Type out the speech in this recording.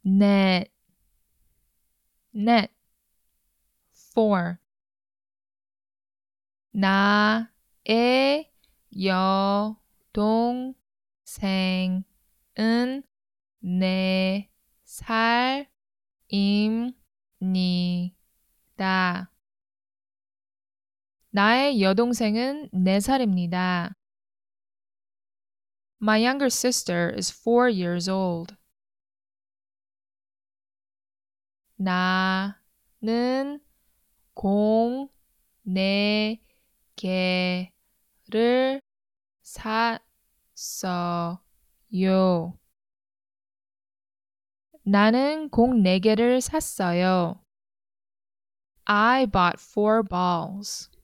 net, net. 4. 나의 여동생은 4살입니다. 나의 여동생은 4살입니다. My younger sister is 4 years old. 나는 공 4개를 샀어요. 나는 공 4개를 샀어요. I bought 4 balls.